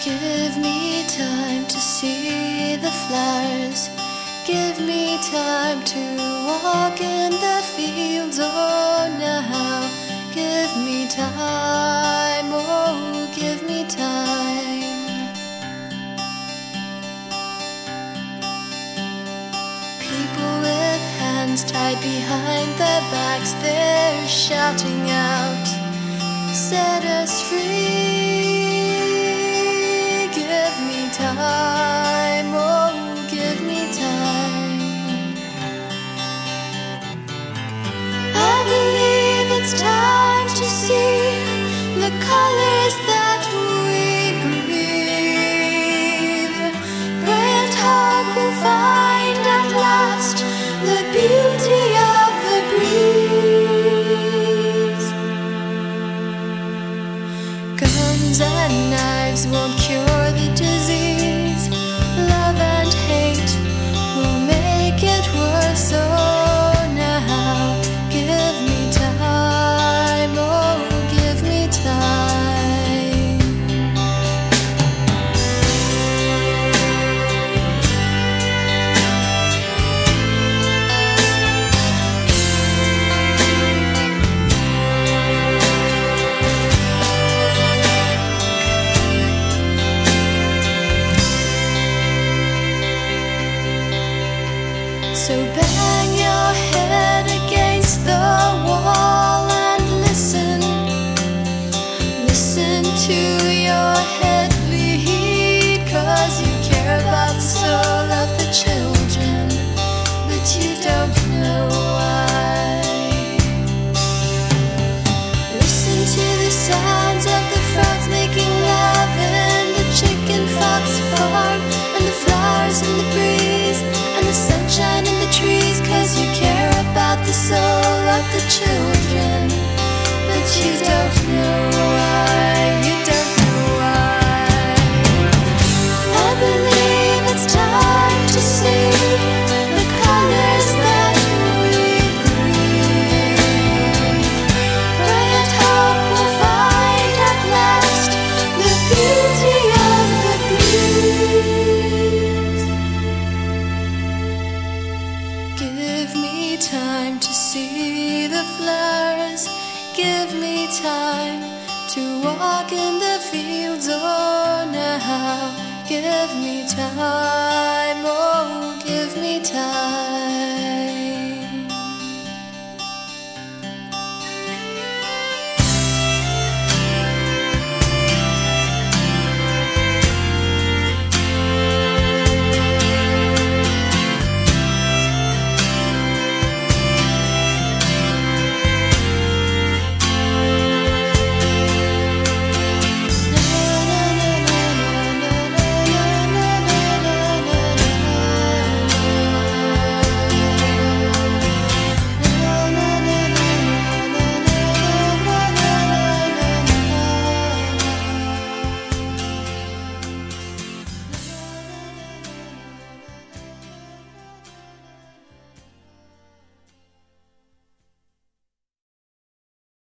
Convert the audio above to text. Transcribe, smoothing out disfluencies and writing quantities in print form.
Give me time to see the flowers. Give me time to walk in the fields. Oh, now give me time. Oh, give me time. People with hands tied behind their backs, they're shouting out, set us free. Give me time, oh, give me time. I believe it's time to see the colors that we breathe. Pray and hope we'll find at last the beauty of the breeze. Guns and knives won't cure the disease. Love and hate will make it worse. Oh, now give me time. Oh, give me time. So bang your head against the wall and listen. Listen to your head lead, 'cause you care about the soul of the children, but you don't know why. Listen to the sounds of the frogs making love in the chicken fox farm, and the flowers in the breeze, and the sunshine in the trees, 'cause you care about the soul of the children, but you don't know why. You don't know why. I believe it's time to see the colors that we breathe. Pray and hope we'll find at last the beauty of the breeze. Give me time to see the flowers. Give me time to walk in the fields. Oh, now give me time. Oh, give me time.